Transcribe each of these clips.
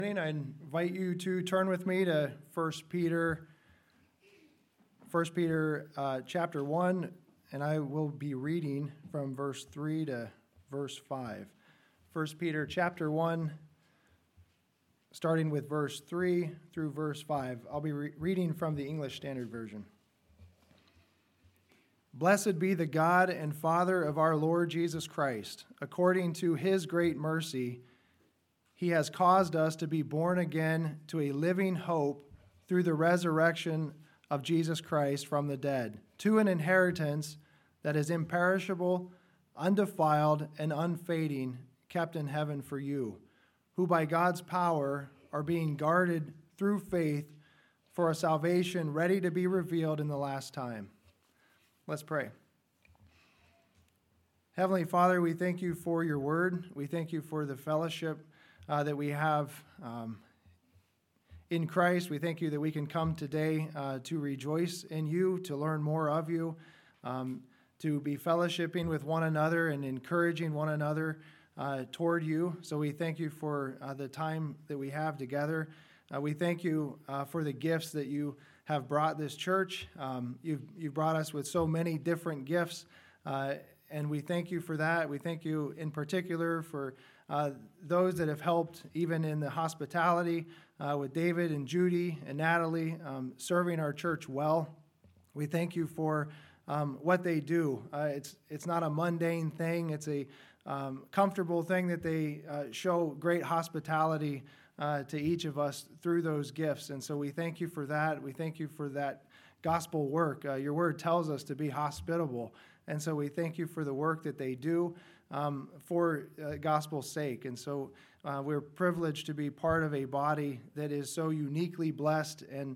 I invite you to turn with me to 1 Peter chapter 1, and I will be reading from verse 3 to verse 5. 1 Peter chapter 1, starting with verse 3 through verse 5. I'll be reading from the English Standard Version. Blessed be the God and Father of our Lord Jesus Christ. According to his great mercy, he has caused us to be born again to a living hope through the resurrection of Jesus Christ from the dead, to an inheritance that is imperishable, undefiled, and unfading, kept in heaven for you, who by God's power are being guarded through faith for a salvation ready to be revealed in the last time. Let's pray. Heavenly Father, we thank you for your word. We thank you for the fellowship that we have in Christ. We thank you that we can come today to rejoice in you, to learn more of you, to be fellowshipping with one another and encouraging one another toward you. So we thank you for the time that we have together. We thank you for the gifts that you have brought this church. You've brought us with so many different gifts, and we thank you for that. We thank you in particular for those that have helped even in the hospitality with David and Judy and Natalie serving our church well. We thank you for what they do. It's not a mundane thing. It's a comfortable thing that they show great hospitality to each of us through those gifts. And so we thank you for that. We thank you for that gospel work. Your word tells us to be hospitable. And so we thank you for the work that they do for gospel's sake. And so we're privileged to be part of a body that is so uniquely blessed and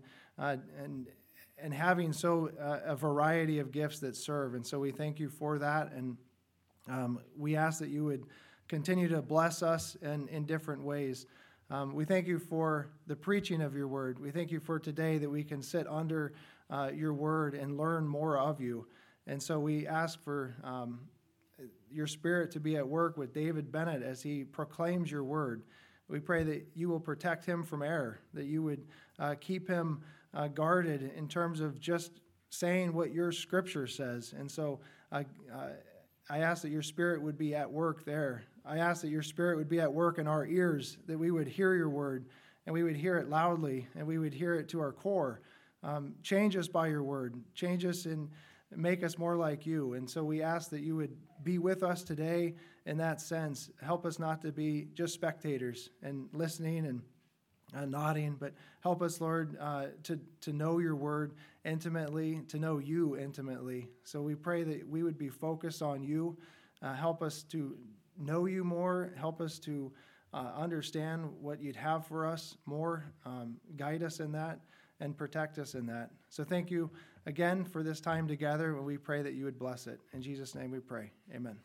having so a variety of gifts that serve. And so we thank you for that. And we ask that you would continue to bless us in different ways. We thank you for the preaching of your word. We thank you for today that we can sit under your word and learn more of you. And so we ask for your Spirit to be at work with David Bennett as he proclaims your word. We pray that you will protect him from error, that you would keep him guarded in terms of just saying what your scripture says. And so I ask that your Spirit would be at work there. I ask that your Spirit would be at work in our ears, that we would hear your word, and we would hear it loudly, and we would hear it to our core. Change us by your word. Change us and make us more like you. And so we ask that you would be with us today in that sense. Help us not to be just spectators and listening and nodding, but help us, Lord, to know your word intimately, to know you intimately. So we pray that we would be focused on you. Help us to know you more. Help us to understand what you'd have for us more. Guide us in that and protect us in that. So thank you again for this time together, and we pray that you would bless it. In Jesus' name we pray. Amen.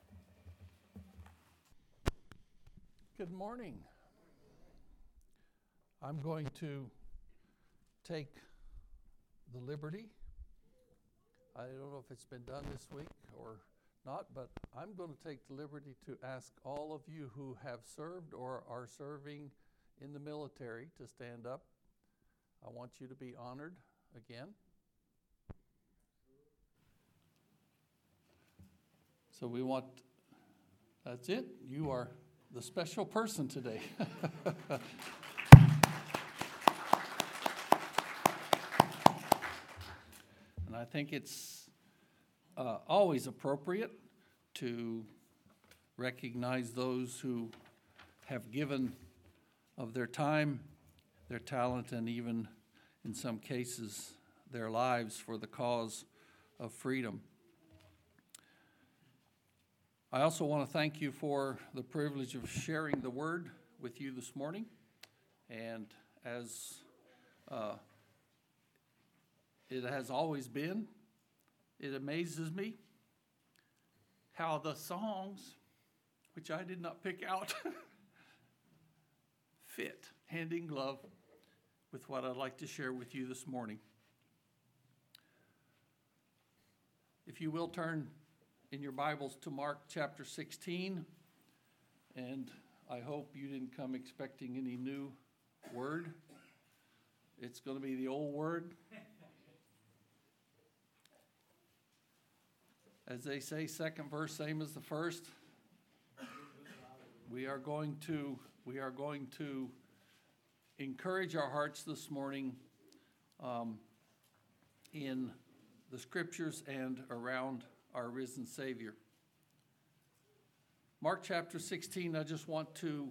Good morning. I'm going to take the liberty. I don't know if it's been done this week or not, but I'm going to take the liberty to ask all of you who have served or are serving in the military to stand up. I want you to be honored again. So that's it. You are the special person today. And I think it's always appropriate to recognize those who have given of their time, their talent, and even in some cases their lives for the cause of freedom. I also want to thank you for the privilege of sharing the word with you this morning. And as it has always been, it amazes me how the songs, which I did not pick out, fit hand in glove with what I'd like to share with you this morning. If you will turn in your Bibles to Mark chapter 16, and I hope you didn't come expecting any new word. It's going to be the old word. As they say, second verse, same as the first. We are going to encourage our hearts this morning in the scriptures and around our risen Savior. Mark chapter 16, I just want to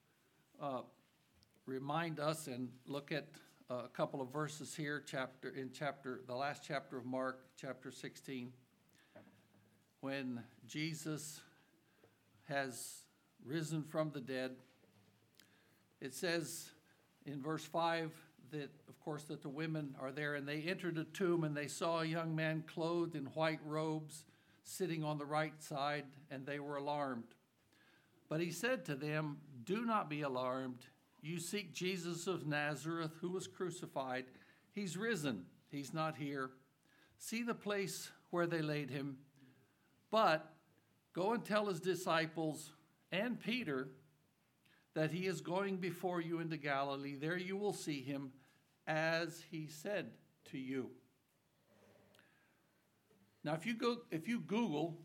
remind us and look at a couple of verses here, the last chapter of Mark, chapter 16, when Jesus has risen from the dead. It says in verse 5 that, of course, that the women are there, and they entered a tomb, and they saw a young man clothed in white robes sitting on the right side, and they were alarmed. But he said to them, "Do not be alarmed. You seek Jesus of Nazareth, who was crucified. He's risen. He's not here. See the place where they laid him. But go and tell his disciples and Peter that he is going before you into Galilee. There you will see him, as he said to you." Now, if you Google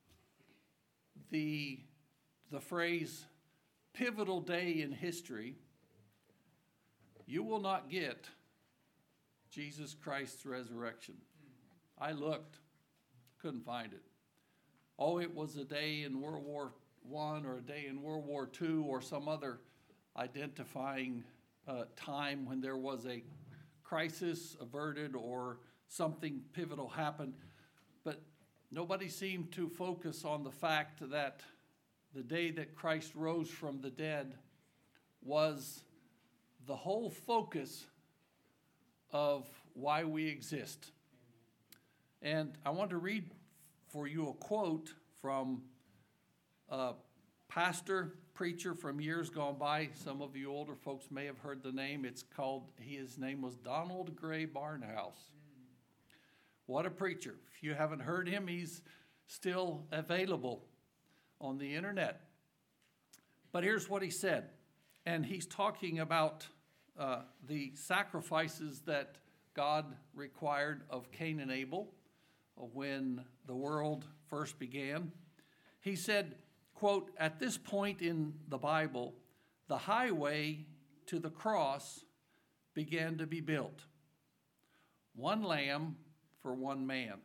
the phrase "pivotal day in history," you will not get Jesus Christ's resurrection. I looked, couldn't find it. Oh, it was a day in World War I or a day in World War II or some other identifying time when there was a crisis averted or something pivotal happened. But nobody seemed to focus on the fact that the day that Christ rose from the dead was the whole focus of why we exist. And I want to read for you a quote from a pastor, preacher from years gone by. Some of you older folks may have heard the name. His name was Donald Gray Barnhouse. What a preacher. If you haven't heard him, he's still available on the internet. But here's what he said. And he's talking about the sacrifices that God required of Cain and Abel when the world first began. He said, quote, "At this point in the Bible, the highway to the cross began to be built. One lamb for one man.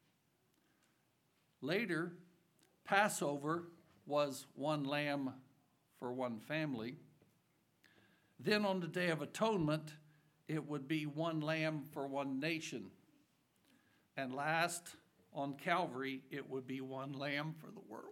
Later, Passover was one lamb for one family. Then on the Day of Atonement, it would be one lamb for one nation. And last, on Calvary, it would be one lamb for the world."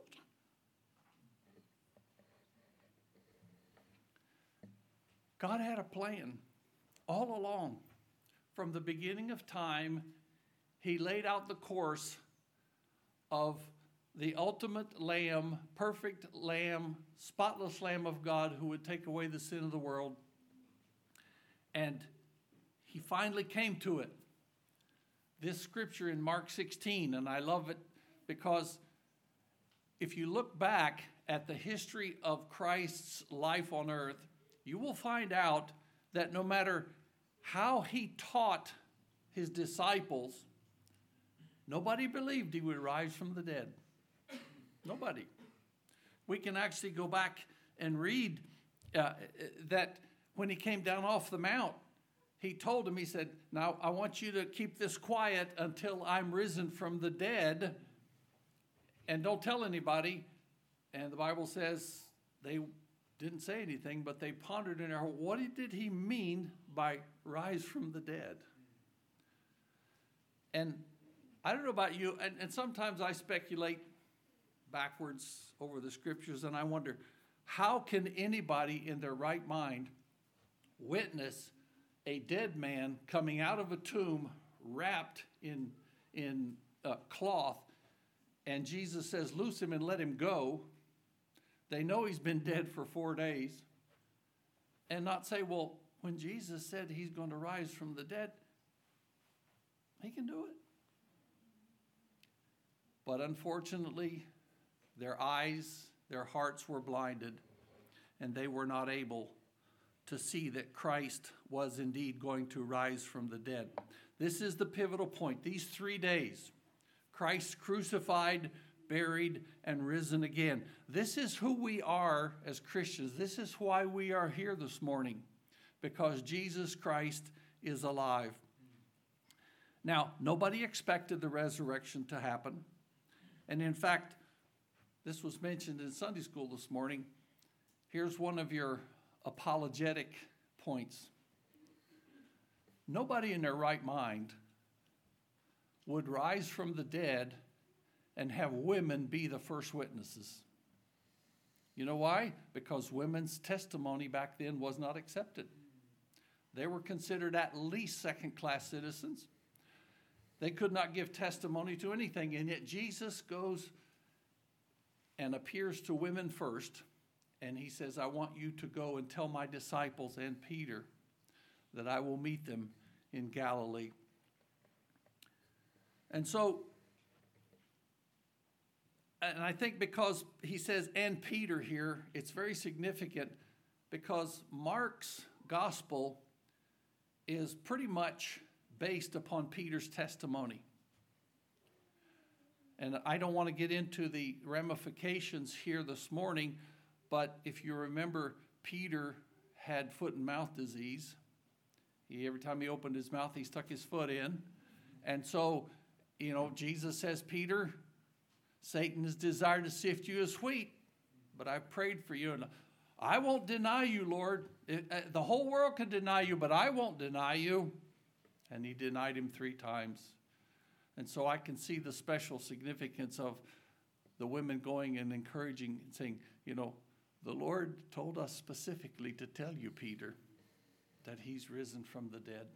God had a plan all along. From the beginning of time, he laid out the course of the ultimate lamb, perfect lamb, spotless lamb of God who would take away the sin of the world. And he finally came to it. This scripture in Mark 16, and I love it because if you look back at the history of Christ's life on earth, you will find out that no matter how he taught his disciples, nobody believed he would rise from the dead. Nobody. We can actually go back and read that when he came down off the mount, he told him, he said, "Now I want you to keep this quiet until I'm risen from the dead, and don't tell anybody." And the Bible says they didn't say anything, but they pondered in their heart, what did he mean by rise from the dead? And I don't know about you, and sometimes I speculate backwards over the scriptures, and I wonder, how can anybody in their right mind witness a dead man coming out of a tomb wrapped in cloth, and Jesus says, "Loose him and let him go"? They know he's been dead for 4 days, and not say, well, when Jesus said he's going to rise from the dead, he can do it. But unfortunately, their eyes, their hearts were blinded. and they were not able to see that Christ was indeed going to rise from the dead. This is the pivotal point. These 3 days, Christ crucified, buried, and risen again. This is who we are as Christians. This is why we are here this morning, because Jesus Christ is alive. Now, nobody expected the resurrection to happen. And in fact, this was mentioned in Sunday school this morning. Here's one of your apologetic points. Nobody in their right mind would rise from the dead and have women be the first witnesses. You know why? Because women's testimony back then was not accepted. They were considered at least second-class citizens. They could not give testimony to anything, and yet Jesus goes and appears to women first, and he says, I want you to go and tell my disciples and Peter that I will meet them in Galilee. And so, and I think because he says, and Peter here, it's very significant because Mark's gospel is pretty much based upon Peter's testimony. And I don't want to get into the ramifications here this morning, but if you remember, Peter had foot and mouth disease. Every time he opened his mouth, he stuck his foot in. And so, Jesus says, Peter, Satan has desired to sift you as wheat, but I've prayed for you. And I won't deny you, Lord. The whole world can deny you, but I won't deny you. And he denied him 3 times. And so I can see the special significance of the women going and encouraging and saying, the Lord told us specifically to tell you, Peter, that he's risen from the dead.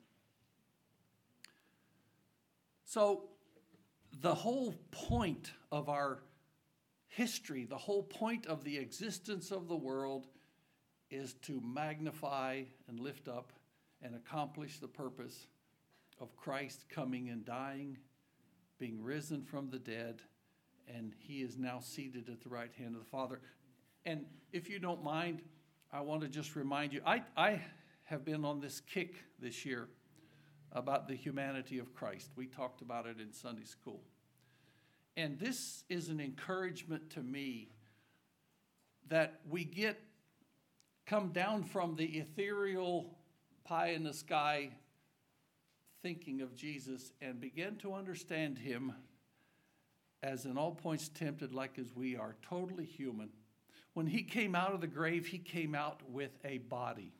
So the whole point of our history, the whole point of the existence of the world is to magnify and lift up and accomplish the purpose of Christ coming and dying, being risen from the dead, and he is now seated at the right hand of the Father. And if you don't mind, I want to just remind you, I have been on this kick this year about the humanity of Christ. We talked about it in Sunday school. And this is an encouragement to me that we come down from the ethereal pie in the sky thinking of Jesus and begin to understand him as in all points tempted like as we are, totally human. When he came out of the grave, he came out with a body.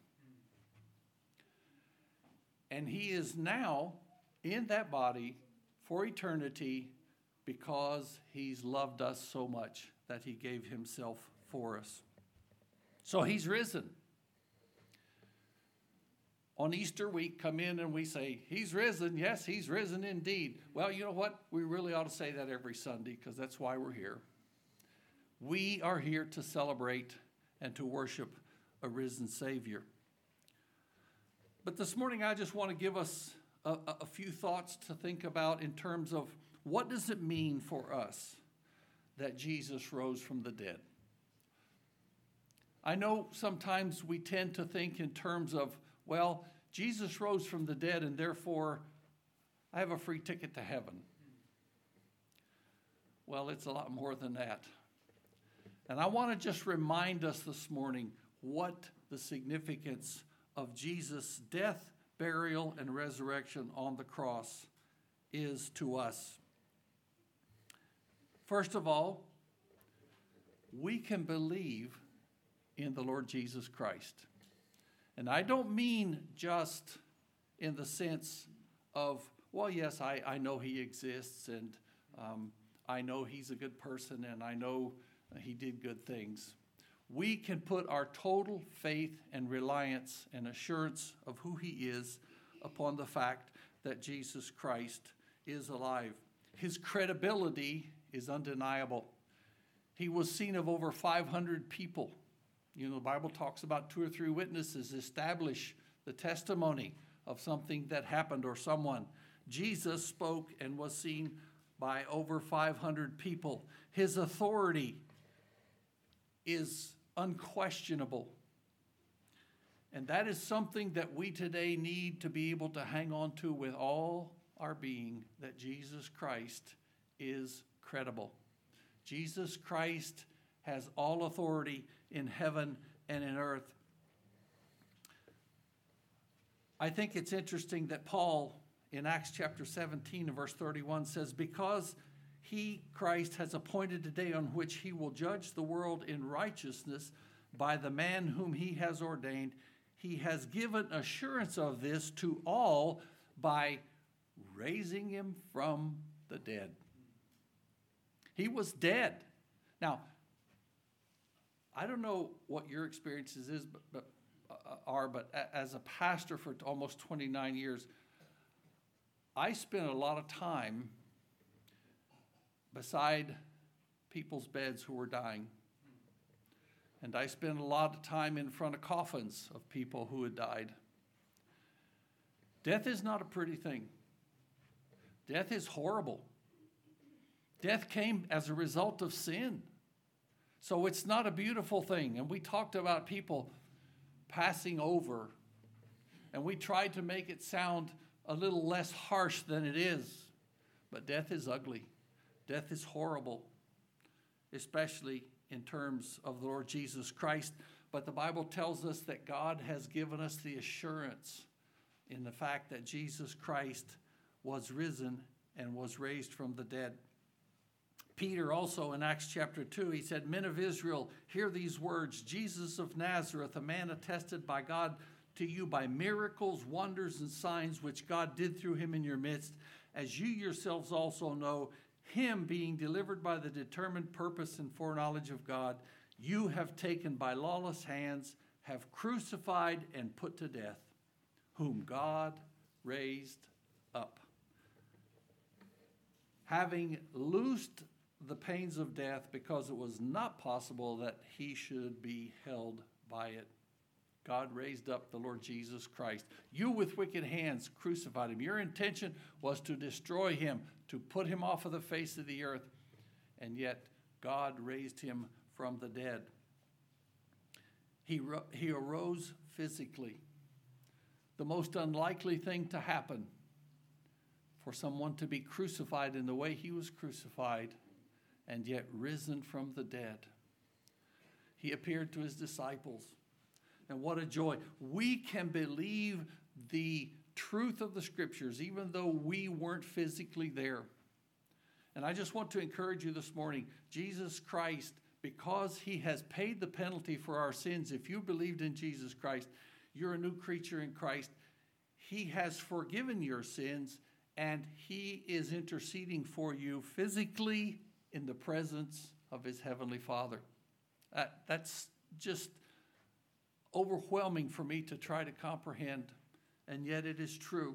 And he is now in that body for eternity because he's loved us so much that he gave himself for us. So he's risen. On Easter, we come in and we say, he's risen. Yes, he's risen indeed. Well, you know what? We really ought to say that every Sunday because that's why we're here. We are here to celebrate and to worship a risen Savior. But this morning, I just want to give us a few thoughts to think about in terms of what does it mean for us that Jesus rose from the dead? I know sometimes we tend to think in terms of, well, Jesus rose from the dead and therefore I have a free ticket to heaven. Well, it's a lot more than that. And I want to just remind us this morning what the significance of Jesus' death, burial, and resurrection on the cross is to us. First of all, we can believe in the Lord Jesus Christ. And I don't mean just in the sense of, well, yes, I know he exists, and I know he's a good person, and I know he did good things. We can put our total faith and reliance and assurance of who he is upon the fact that Jesus Christ is alive. His credibility is undeniable. He was seen of over 500 people. The Bible talks about 2 or 3 witnesses establish the testimony of something that happened or someone. Jesus spoke and was seen by over 500 people. His authority is unquestionable. And that is something that we today need to be able to hang on to with all our being, that Jesus Christ is credible. Jesus Christ has all authority in heaven and in earth. I think it's interesting that Paul, in Acts chapter 17 and verse 31, says, because he, Christ, has appointed a day on which he will judge the world in righteousness by the man whom he has ordained, he has given assurance of this to all by raising him from the dead. He was dead. Now, I don't know what your experiences are, but as a pastor for almost 29 years, I spent a lot of time beside people's beds who were dying. And I spent a lot of time in front of coffins of people who had died. Death is not a pretty thing. Death is horrible. Death came as a result of sin. So it's not a beautiful thing. And we talked about people passing over, and we tried to make it sound a little less harsh than it is. But death is ugly. Death is horrible, especially in terms of the Lord Jesus Christ. But the Bible tells us that God has given us the assurance in the fact that Jesus Christ was risen and was raised from the dead. Peter also in Acts chapter 2, he said, men of Israel, hear these words, Jesus of Nazareth, a man attested by God to you by miracles, wonders, and signs which God did through him in your midst, as you yourselves also know, him being delivered by the determined purpose and foreknowledge of God, you have taken by lawless hands, have crucified and put to death, whom God raised up. Having loosed the pains of death, because it was not possible that he should be held by it. God raised up the Lord Jesus Christ. You with wicked hands crucified him. Your intention was to destroy him, to put him off of the face of the earth, and yet God raised him from the dead. He arose physically. The most unlikely thing to happen for someone to be crucified in the way he was crucified, and yet risen from the dead. He appeared to his disciples. And what a joy. We can believe the truth of the scriptures, even though we weren't physically there. And I just want to encourage you this morning, Jesus Christ, because he has paid the penalty for our sins, if you believed in Jesus Christ, you're a new creature in Christ. He has forgiven your sins, and he is interceding for you physically in the presence of his heavenly Father. That's just overwhelming for me to try to comprehend, and yet it is true.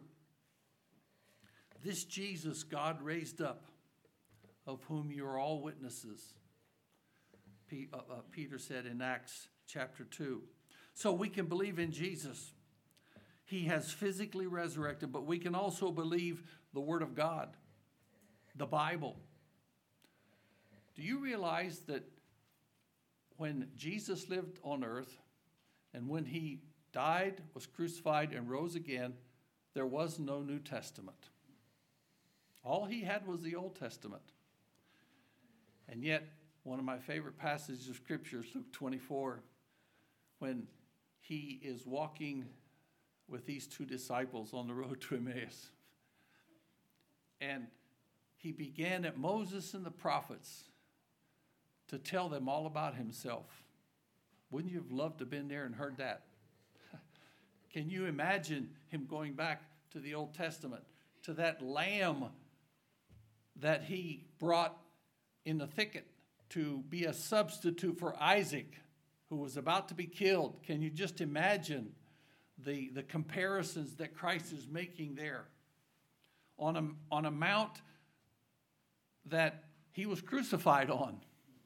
This Jesus God raised up, of whom you are all witnesses, Peter said in Acts chapter 2. So we can believe in Jesus. He has physically resurrected, but we can also believe the Word of God, the Bible. Do you realize that when Jesus lived on earth and when he died, was crucified, and rose again, there was no New Testament? All he had was the Old Testament. And yet, one of my favorite passages of Scripture is Luke 24, when he is walking with these two disciples on the road to Emmaus. And he began at Moses and the prophets to tell them all about himself. Wouldn't you have loved to have been there and heard that? Can you imagine him going back to the Old Testament, to that lamb that he brought in the thicket to be a substitute for Isaac, who was about to be killed? Can you just imagine the comparisons that Christ is making there on a mount that he was crucified on?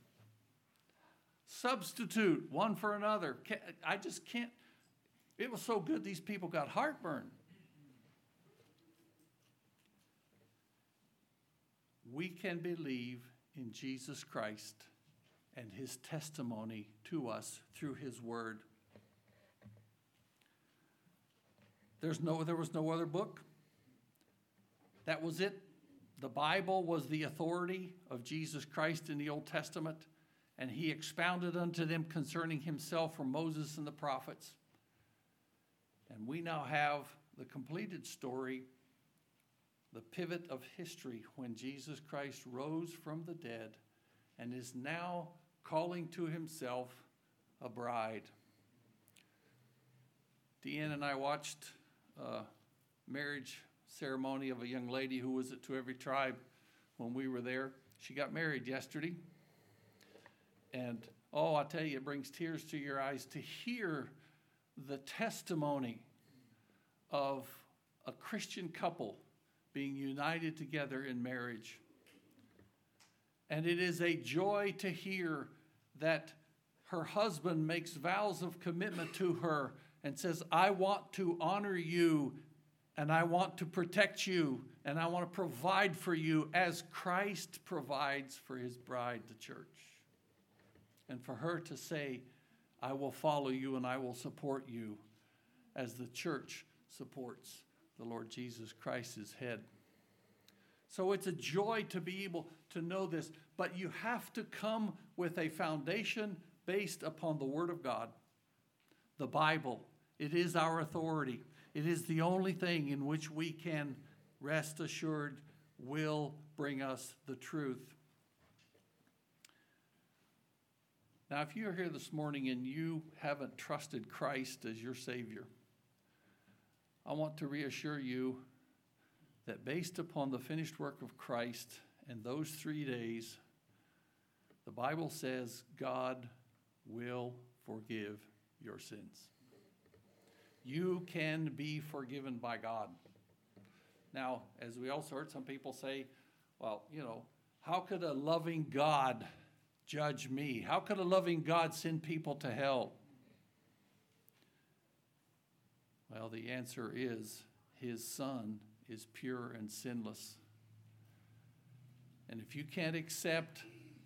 Substitute one for another. I just can't. It was so good these people got heartburn. We can believe in Jesus Christ and his testimony to us through his word. There was no other book. That was it. The Bible was the authority of Jesus Christ in the Old Testament, and he expounded unto them concerning himself from Moses and the prophets. And we now have the completed story, the pivot of history, when Jesus Christ rose from the dead and is now calling to himself a bride. Deanne and I watched a marriage ceremony of a young lady who was at To Every Tribe when we were there. She got married yesterday. And, I tell you, it brings tears to your eyes to hear the testimony of a Christian couple being united together in marriage. And it is a joy to hear that her husband makes vows of commitment to her and says, I want to honor you, and I want to protect you, and I want to provide for you as Christ provides for his bride, the church. And for her to say, I will follow you and I will support you as the church supports the Lord Jesus Christ, his head. So it's a joy to be able to know this, but you have to come with a foundation based upon the Word of God, the Bible. It is our authority. It is the only thing in which we can rest assured will bring us the truth. Now, if you're here this morning and you haven't trusted Christ as your Savior, I want to reassure you that based upon the finished work of Christ and those 3 days, the Bible says God will forgive your sins. You can be forgiven by God. Now, as we also heard some people say, well, how could a loving God judge me? How could a loving God send people to hell? Well, the answer is his Son is pure and sinless. And if you can't accept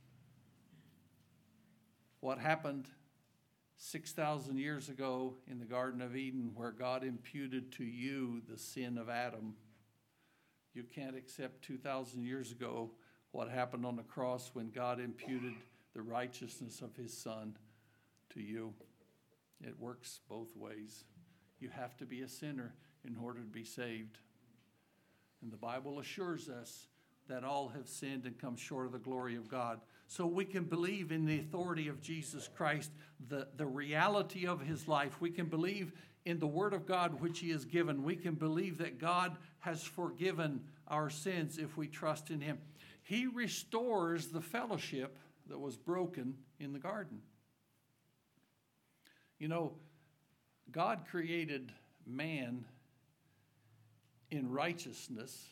what happened 6,000 years ago in the Garden of Eden, where God imputed to you the sin of Adam, you can't accept 2,000 years ago what happened on the cross when God imputed the righteousness of his Son to you. It works both ways. You have to be a sinner in order to be saved. And the Bible assures us that all have sinned and come short of the glory of God. So we can believe in the authority of Jesus Christ, the reality of his life. We can believe in the Word of God which he has given. We can believe that God has forgiven our sins if we trust in him. He restores the fellowship that was broken in the garden. God created man in righteousness,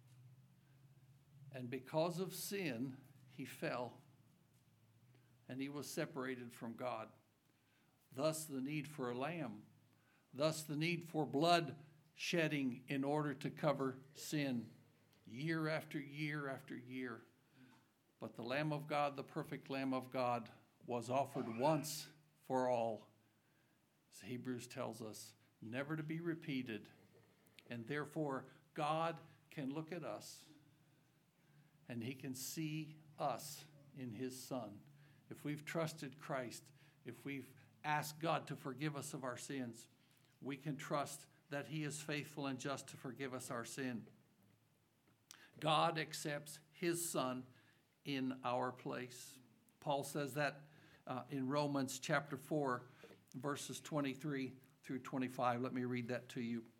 and because of sin, he fell, and he was separated from God. Thus the need for a lamb, thus the need for blood shedding in order to cover sin, year after year after year. But the Lamb of God, the perfect Lamb of God, was offered once for all. As Hebrews tells us, never to be repeated. And therefore, God can look at us and he can see us in his Son. If we've trusted Christ, if we've asked God to forgive us of our sins, we can trust that he is faithful and just to forgive us our sin. God accepts his Son in our place. Paul says that in Romans chapter 4, verses 23 through 25. Let me read that to you.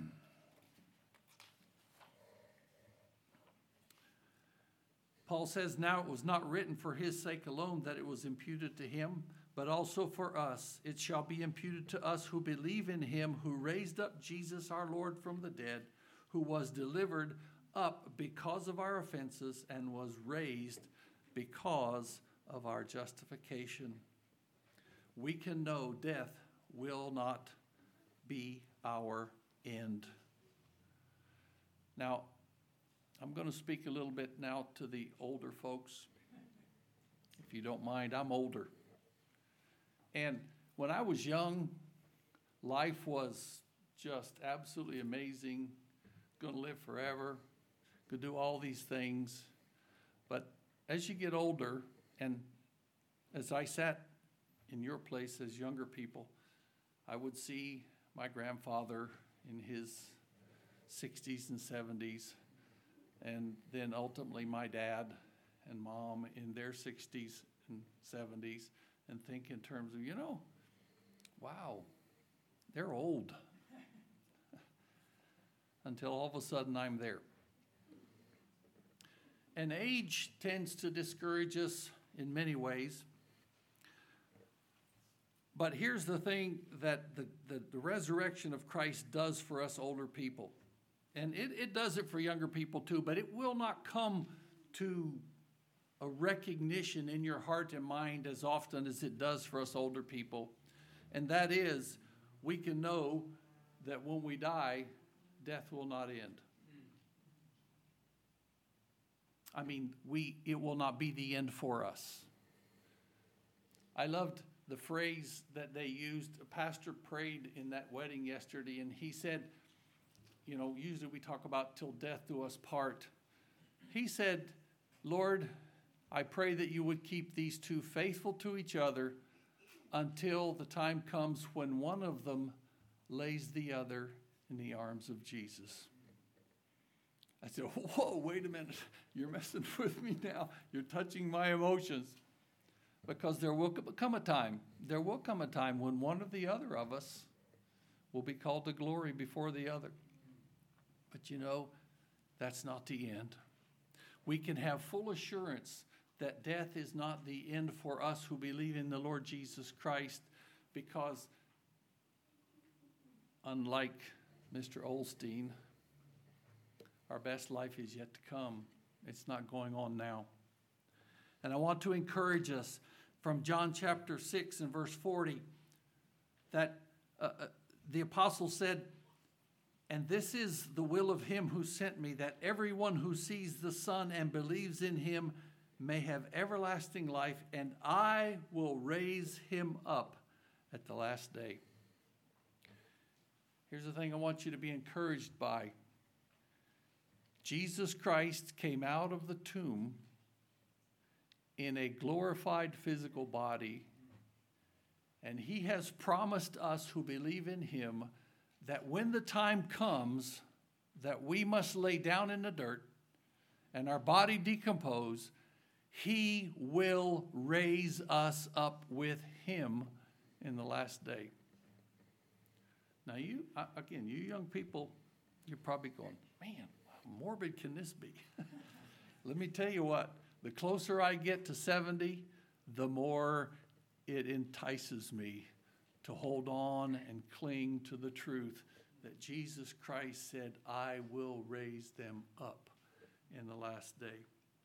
Paul says, now it was not written for his sake alone that it was imputed to him, but also for us. It shall be imputed to us who believe in him who raised up Jesus our Lord from the dead, who was delivered up because of our offenses and was raised because of our justification. We can know death will not be our end. Now, I'm going to speak a little bit now to the older folks. if you don't mind, I'm older. And when I was young, life was just absolutely amazing. Going to live forever. Could do all these things. But as you get older, and as I sat in your place as younger people, I would see my grandfather in his 60s and 70s, and then ultimately my dad and mom in their 60s and 70s, and think in terms of, wow, they're old. Until all of a sudden I'm there. And age tends to discourage us in many ways. But here's the thing that the resurrection of Christ does for us older people. And it does it for younger people too, but it will not come to a recognition in your heart and mind as often as it does for us older people. And that is, we can know that when we die, death will not end. I mean, it will not be the end for us. I loved the phrase that they used. A pastor prayed in that wedding yesterday, and he said, usually we talk about till death do us part. He said, Lord, I pray that you would keep these two faithful to each other until the time comes when one of them lays the other in the arms of Jesus. I said, whoa, wait a minute. You're messing with me now. You're touching my emotions. Because there will come a time when one or the other of us will be called to glory before the other. But that's not the end. We can have full assurance that death is not the end for us who believe in the Lord Jesus Christ, because unlike Mr. Olstein, our best life is yet to come. It's not going on now. And I want to encourage us from John chapter 6 and verse 40 that the apostle said, and this is the will of him who sent me, that everyone who sees the Son and believes in him may have everlasting life, and I will raise him up at the last day. Here's the thing I want you to be encouraged by. Jesus Christ came out of the tomb in a glorified physical body, and he has promised us who believe in him that when the time comes that we must lay down in the dirt and our body decompose, he will raise us up with him in the last day. Now you young people, you're probably going, man, how morbid can this be? Let me tell you what, the closer I get to 70, the more it entices me to hold on and cling to the truth that Jesus Christ said, I will raise them up in the last day.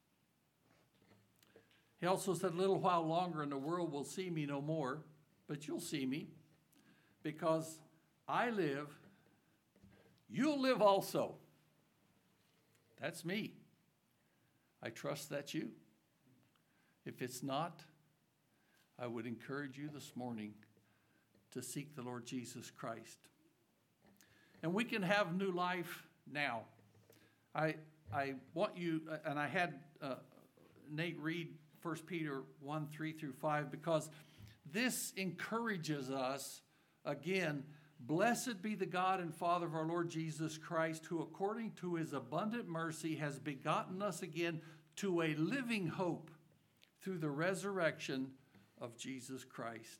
He also said, a little while longer and the world will see me no more, but you'll see me, because I live, you'll live also. That's me. I trust that's you. If it's not, I would encourage you this morning to seek the Lord Jesus Christ. And we can have new life now. I want you, and I had Nate read 1 Peter 1, 3 through 5, because this encourages us, again, blessed be the God and Father of our Lord Jesus Christ, who according to his abundant mercy has begotten us again to a living hope through the resurrection of Jesus Christ,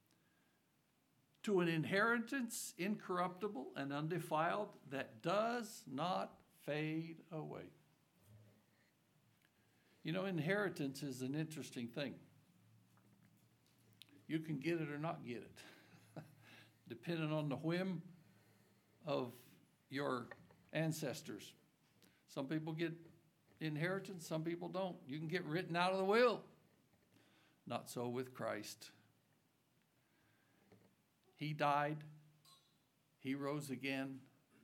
to an inheritance incorruptible and undefiled that does not fade away. Inheritance is an interesting thing. You can get it or not get it, depending on the whim of your ancestors. Some people get inheritance, some people don't. You can get written out of the will. Not so with Christ. He died. He rose again.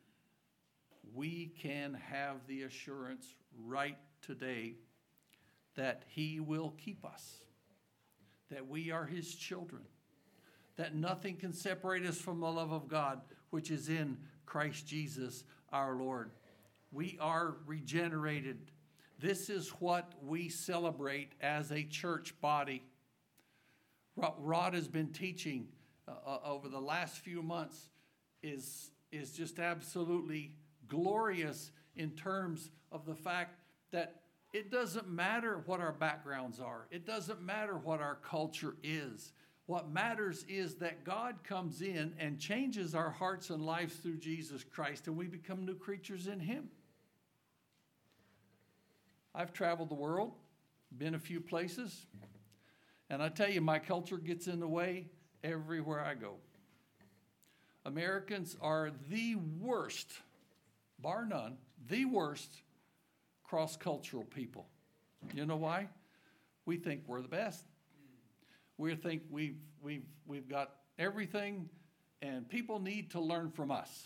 We can have the assurance right today that he will keep us. that we are his children, that nothing can separate us from the love of God, which is in Christ Jesus our Lord. We are regenerated. This is what we celebrate as a church body. Rod has been teaching over the last few months is just absolutely glorious in terms of the fact that it doesn't matter what our backgrounds are. It doesn't matter what our culture is. What matters is that God comes in and changes our hearts and lives through Jesus Christ, and we become new creatures in him. I've traveled the world, been a few places, and I tell you, my culture gets in the way everywhere I go. Americans are the worst, bar none, the worst cross-cultural people. You know why? We think we're the best. We think we've got everything, and people need to learn from us.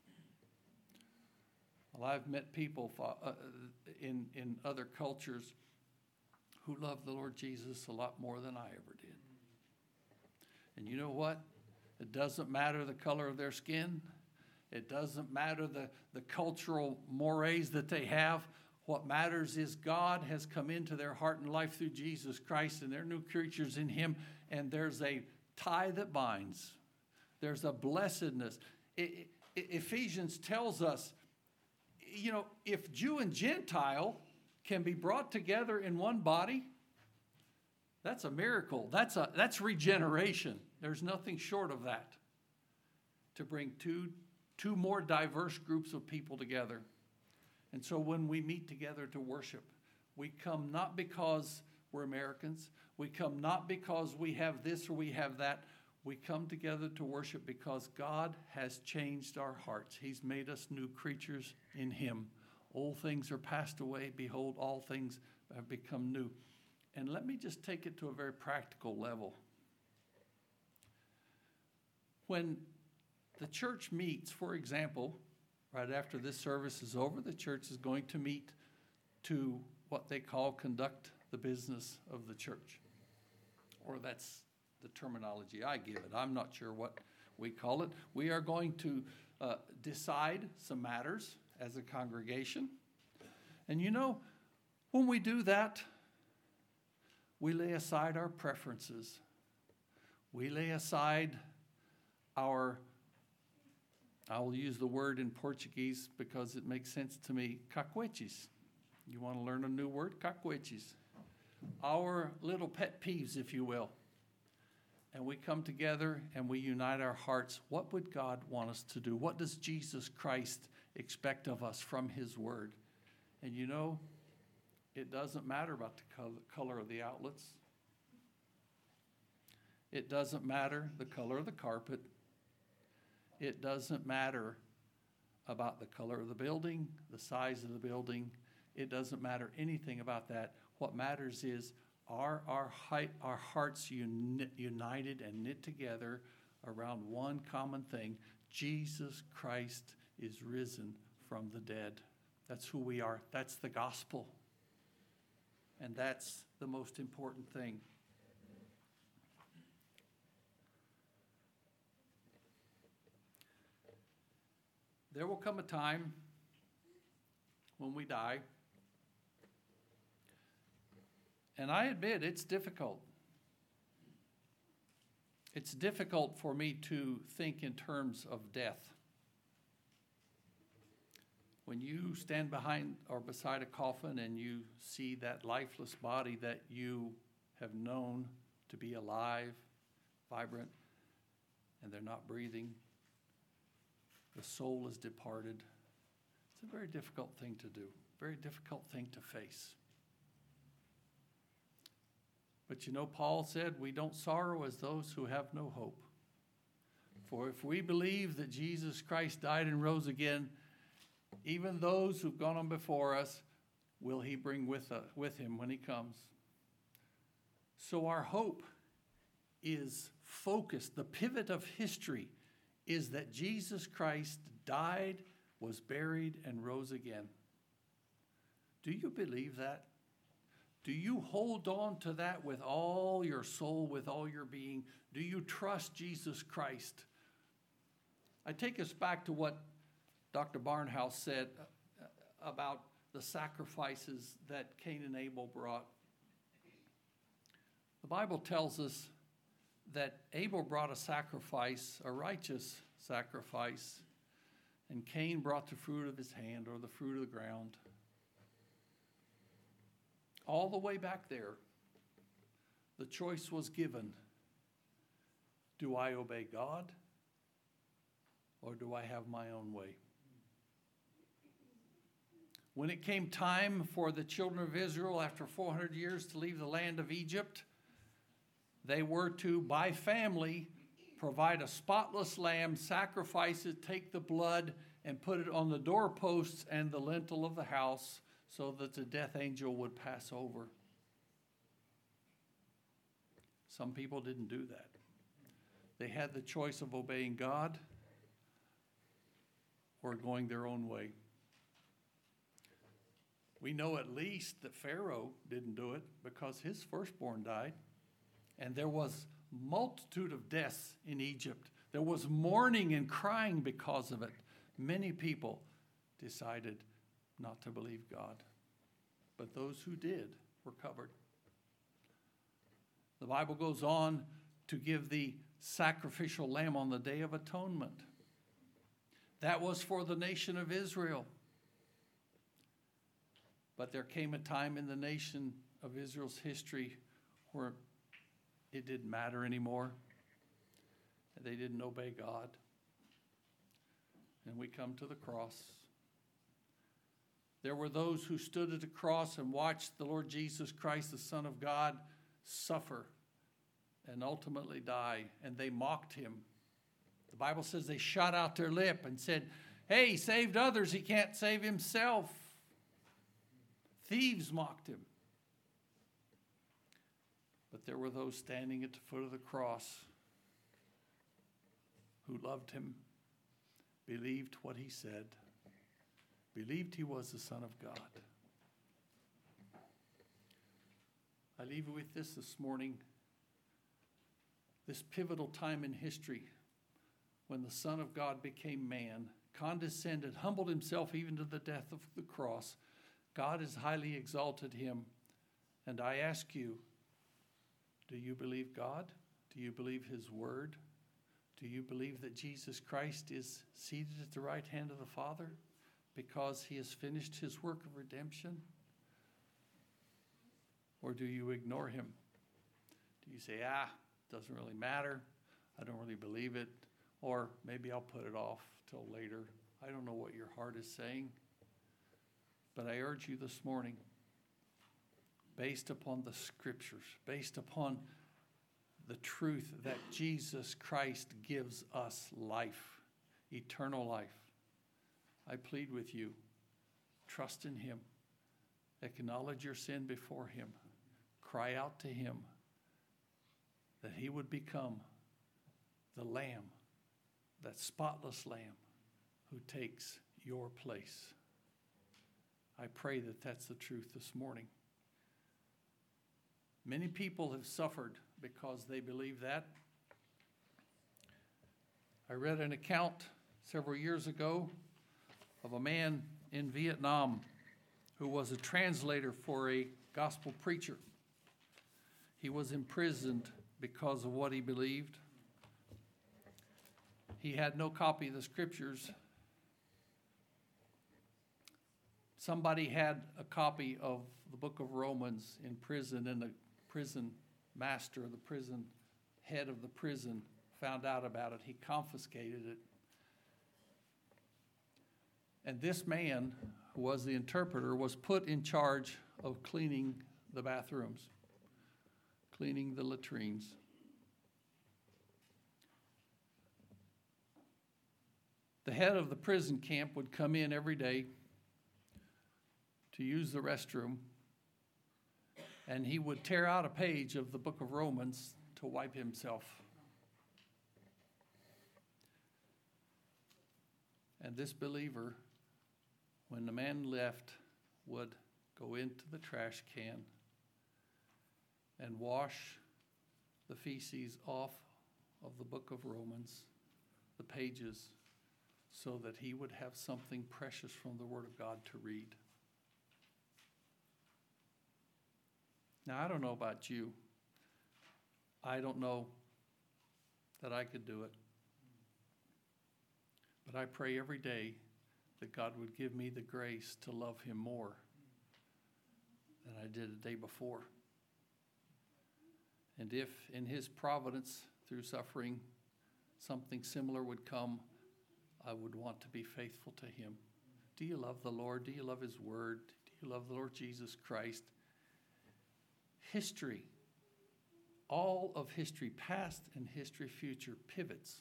Well, I've met people in other cultures who love the Lord Jesus a lot more than I ever did. And you know what? It doesn't matter the color of their skin. It doesn't matter the cultural mores that they have. What matters is God has come into their heart and life through Jesus Christ, and they're new creatures in him, and there's a tie that binds. There's a blessedness. Ephesians tells us, you know, if Jew and Gentile can be brought together in one body, that's a miracle. That's regeneration. There's nothing short of that to bring two more diverse groups of people together. And so when we meet together to worship, we come not because we're Americans. We come not because we have this or we have that. We come together to worship because God has changed our hearts. He's made us new creatures in him. Old things are passed away. Behold, all things have become new. And let me just take it to a very practical level. When the church meets, for example, right after this service is over, the church is going to meet to what they call conduct the business of the church. Or that's the terminology I give it. I'm not sure what we call it. We are going to decide some matters as a congregation. And you know, when we do that, we lay aside our preferences. We lay aside our, I'll use the word in Portuguese because it makes sense to me, cacuetes. You want to learn a new word? Cacuetes. Our little pet peeves, if you will. And we come together and we unite our hearts. What would God want us to do? What does Jesus Christ expect of us from his word? And you know, it doesn't matter about the color of the outlets. It doesn't matter the color of the carpet. It doesn't matter about the color of the building, the size of the building. It doesn't matter anything about that. What matters is our hearts united and knit together around one common thing. Jesus Christ is risen from the dead. That's who we are. That's the gospel. And that's the most important thing. There will come a time when we die. And I admit it's difficult. It's difficult for me to think in terms of death. When you stand behind or beside a coffin and you see that lifeless body that you have known to be alive, vibrant, and they're not breathing, the soul is departed. It's a very difficult thing to do, very difficult thing to face. But you know, Paul said, we don't sorrow as those who have no hope. For if we believe that Jesus Christ died and rose again, even those who've gone on before us, will he bring with him when he comes. So our hope is focused. The pivot of history is that Jesus Christ died, was buried, and rose again. Do you believe that? Do you hold on to that with all your soul, with all your being? Do you trust Jesus Christ? I take us back to what Dr. Barnhouse said about the sacrifices that Cain and Abel brought. The Bible tells us that Abel brought a sacrifice, a righteous sacrifice, and Cain brought the fruit of his hand, or the fruit of the ground. All the way back there, the choice was given. Do I obey God, or do I have my own way? When it came time for the children of Israel after 400 years to leave the land of Egypt, they were to, by family, provide a spotless lamb, sacrifice it, take the blood, and put it on the doorposts and the lintel of the house so that the death angel would pass over. Some people didn't do that. They had the choice of obeying God or going their own way. We know at least that Pharaoh didn't do it because his firstborn died. And there was multitude of deaths in Egypt. There was mourning and crying because of it. Many people decided not to believe God. But those who did were covered. The Bible goes on to give the sacrificial lamb on the Day of Atonement. That was for the nation of Israel. But there came a time in the nation of Israel's history where it didn't matter anymore. They didn't obey God. And we come to the cross. There were those who stood at the cross and watched the Lord Jesus Christ, the Son of God, suffer and ultimately die, and they mocked him. The Bible says they shot out their lip and said, "Hey, he saved others, he can't save himself." Thieves mocked him. But there were those standing at the foot of the cross who loved him, believed what he said, believed he was the Son of God. I leave you with this morning, this pivotal time in history when the Son of God became man, condescended, humbled himself even to the death of the cross. God has highly exalted him. And I ask you, do you believe God? Do you believe his word? Do you believe that Jesus Christ is seated at the right hand of the Father because he has finished his work of redemption? Or do you ignore him? Do you say, doesn't really matter. I don't really believe it. Or maybe I'll put it off till later. I don't know what your heart is saying. But I urge you this morning, based upon the scriptures, based upon the truth that Jesus Christ gives us life, eternal life, I plead with you, trust in him, acknowledge your sin before him, cry out to him that he would become the Lamb, that spotless Lamb who takes your place. I pray that that's the truth this morning. Many people have suffered because they believe that. I read an account several years ago of a man in Vietnam who was a translator for a gospel preacher. He was imprisoned because of what he believed. He had no copy of the scriptures. Somebody had a copy of the book of Romans in prison, and the prison master, the prison head of the prison, found out about it. He confiscated it. And this man, who was the interpreter, was put in charge of cleaning the bathrooms, cleaning the latrines. The head of the prison camp would come in every day to use the restroom, and he would tear out a page of the book of Romans to wipe himself. And this believer, when the man left, would go into the trash can and wash the feces off of the book of Romans, the pages, so that he would have something precious from the Word of God to read. Now, I don't know about you. I don't know that I could do it. But I pray every day that God would give me the grace to love him more than I did the day before. And if in his providence, through suffering, something similar would come, I would want to be faithful to him. Do you love the Lord? Do you love his word? Do you love the Lord Jesus Christ? History, all of history, past and history future, pivots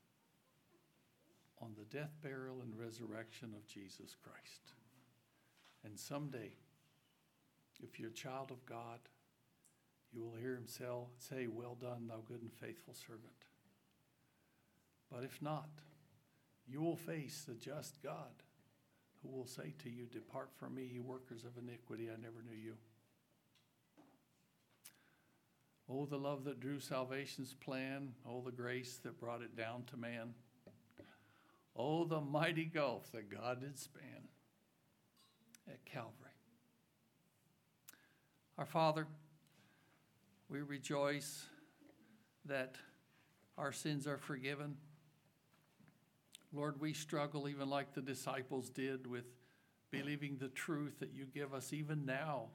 on the death, burial, and resurrection of Jesus Christ. And someday, if you're a child of God, you will hear him say, "Well done, thou good and faithful servant." But if not, you will face the just God, who will say to you, "Depart from me, you workers of iniquity, I never knew you." Oh, the love that drew salvation's plan. Oh, the grace that brought it down to man. Oh, the mighty gulf that God did span at Calvary. Our Father, we rejoice that our sins are forgiven. Lord, we struggle even like the disciples did with believing the truth that you give us even now.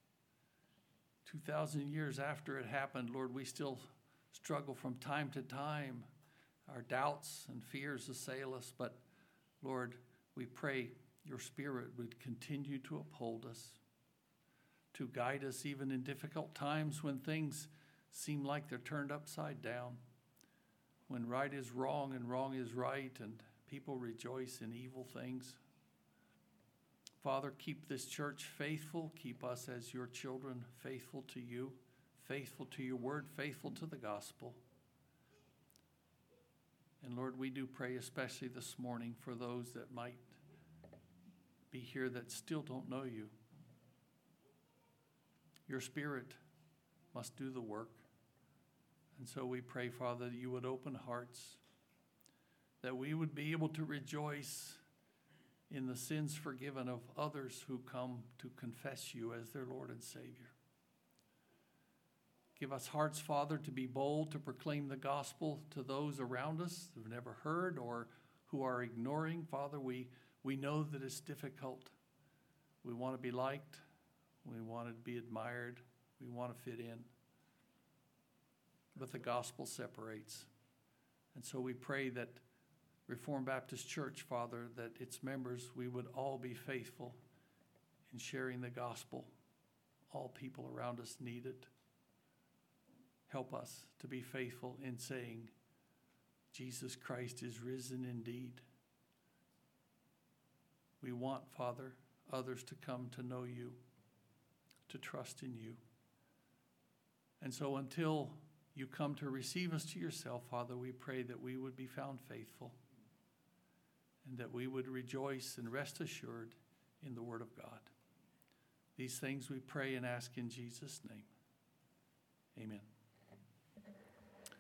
2,000 years after it happened, Lord, we still struggle from time to time. Our doubts and fears assail us, but Lord, we pray your Spirit would continue to uphold us, to guide us even in difficult times when things seem like they're turned upside down, when right is wrong and wrong is right, and people rejoice in evil things. Father, keep this church faithful. Keep us as your children faithful to you, faithful to your word, faithful to the gospel. And Lord, we do pray especially this morning for those that might be here that still don't know you. Your Spirit must do the work. And so we pray, Father, that you would open hearts, that we would be able to rejoice in the sins forgiven of others who come to confess you as their Lord and Savior. Give us hearts, Father, to be bold to proclaim the gospel to those around us who have never heard or who are ignoring. Father, we know that it's difficult. We want to be liked. We want to be admired. We want to fit in. But the gospel separates. And so we pray that Reformed Baptist Church, Father, that its members, we would all be faithful in sharing the gospel. All people around us need it. Help us to be faithful in saying, Jesus Christ is risen indeed. We want, Father, others to come to know you, to trust in you. And so until you come to receive us to yourself, Father, we pray that we would be found faithful and that we would rejoice and rest assured in the word of God. These things we pray and ask in Jesus' name. Amen.